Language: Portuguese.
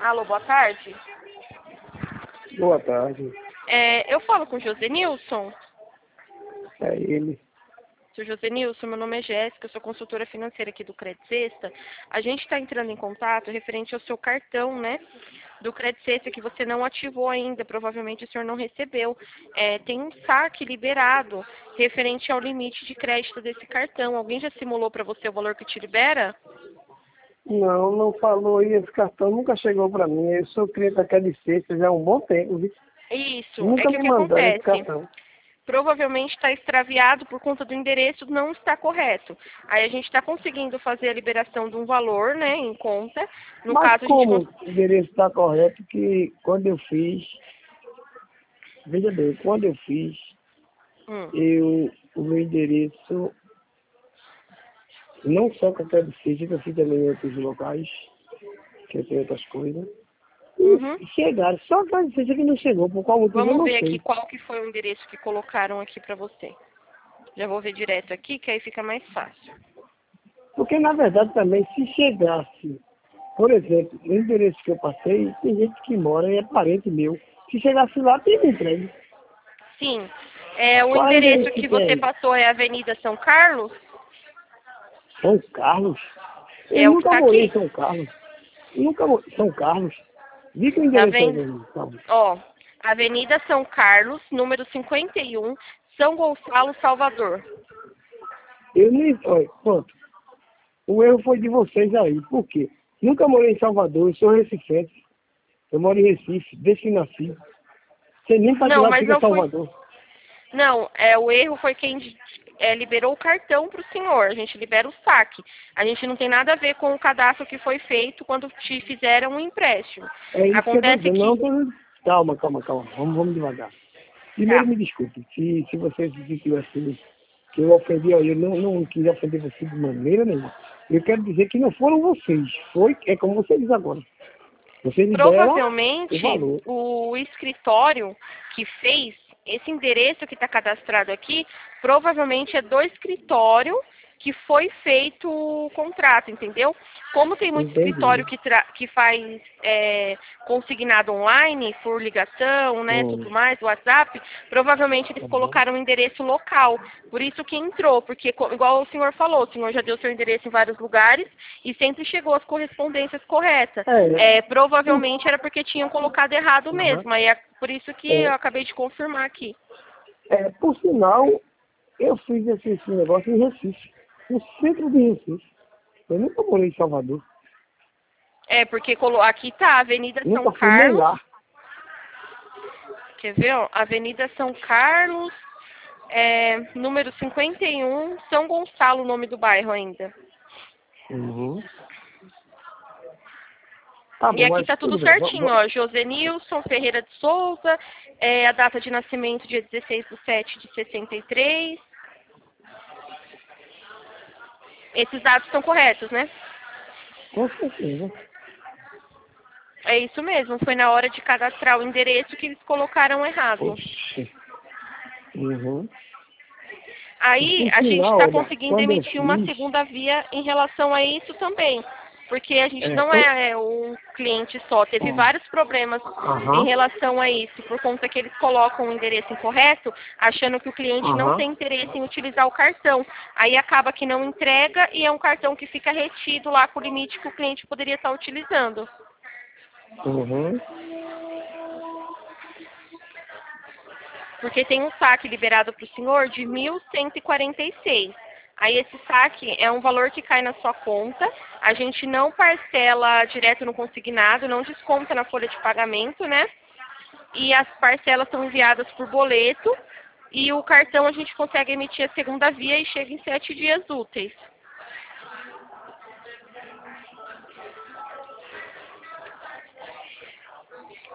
Alô, boa tarde. Boa tarde. Eu falo com o Josenilson. É ele. Seu Josenilson, meu nome é Jéssica, eu sou consultora financeira aqui do Credit Sexta. A gente está entrando em contato referente ao seu cartão, né? Do Credit Sexta que você não ativou ainda, provavelmente o senhor não recebeu. Tem um saque liberado referente ao limite de crédito desse cartão. Alguém já simulou para você o valor que te libera? Não falou e esse cartão nunca chegou para mim. Eu sou cliente da Credit Sexta já há um bom tempo, viu? Isso, Nunca é que o me que mandaram esse acontece? cartão. Provavelmente está extraviado por conta do endereço não está correto. Aí a gente está conseguindo fazer a liberação de um valor, né, em conta. No Mas caso, a gente... como o endereço está correto, que quando eu fiz, veja bem, quando eu fiz, o meu endereço, não só com a Credit Sexta, que eu fiz também em outros locais, que eu tenho outras coisas, Uhum. chegaram, só a Credit Sexta que não chegou, por qual motivo eu Vamos não ver aqui sei. qual que foi o endereço que colocaram aqui para você. Já vou ver direto aqui, que aí fica mais fácil. Porque, na verdade, também, se chegasse, por exemplo, o endereço que eu passei, tem gente que mora e é parente meu. Se chegasse lá, tem entregue. Sim. O Qual é o endereço endereço que que tem você aí? passou é Avenida São Carlos? São Carlos? Eu É o que nunca está morei em aqui. São Carlos. Nunca morei. São Carlos? Diga o Tá endereço aí, vendo? meu irmão. Ó, Avenida São Carlos, número 51, São Gonçalo, Salvador. Eu nem... Olha, pronto. O erro foi de vocês aí. Por quê? Nunca morei em Salvador, eu sou recifense. Eu moro em Recife, desde que nasci. Você nem para que Não, lado mas fica não foi... Salvador. Não, o erro foi quem liberou o cartão para o senhor. A gente libera o saque. A gente não tem nada a ver com o cadastro que foi feito quando te fizeram um empréstimo. É isso que eu estou Acontece dizendo. Não, que... calma. Vamos devagar. Primeiro, Tá. me desculpe. Se você se sentiu assim, que eu ofendi, ó, eu não quis ofender você de maneira nenhuma. Eu quero dizer que não foram vocês. É como você diz agora. Você libera o Provavelmente, valor. o escritório que fez esse endereço que está cadastrado aqui, provavelmente é do escritório que foi feito o contrato, entendeu? Como tem muito escritório Entendi. que faz consignado online, por ligação, né, tudo mais, WhatsApp, provavelmente eles Tá bom. colocaram um endereço local. Por isso que entrou, porque, igual o senhor falou, o senhor já deu seu endereço em vários lugares e sempre chegou as correspondências corretas. Por, Provavelmente era porque tinham colocado errado aham. mesmo. Aí é por isso que eu acabei de confirmar aqui. Por sinal, eu fiz esse negócio em Recife. No centro de Recife. Eu nunca morei em Salvador. Porque aqui tá Avenida São Nunca fui nem Carlos. lá. Quer ver? Ó? Avenida São Carlos, número 51, São Gonçalo, o nome do bairro ainda. Uhum. Tá E bom, aqui mas tá tudo tudo bem. certinho, ó. Josenilson Ferreira de Souza, a data de nascimento dia 16/7/63. Esses dados estão corretos, né? Com certeza. É isso mesmo, foi na hora de cadastrar o endereço que eles colocaram errado. Oxe. Uhum. E Aí por a gente sinal, está olha, conseguindo quando eu emitir uma fiz, segunda via em relação a isso também. Porque a gente não eu, é um cliente só, teve ó, vários problemas em aham, relação a isso, por conta que eles colocam o endereço incorreto, achando que o cliente não aham, tem interesse em utilizar o cartão. Aí acaba que não entrega e é um cartão que fica retido lá com o limite que o cliente poderia estar utilizando. uhum, Porque tem um saque liberado para o senhor de 1.146. Aí esse saque é um valor que cai na sua conta, a gente não parcela direto no consignado, não desconta na folha de pagamento, né? E as parcelas são enviadas por boleto e o cartão a gente consegue emitir a segunda via e chega em 7 dias úteis.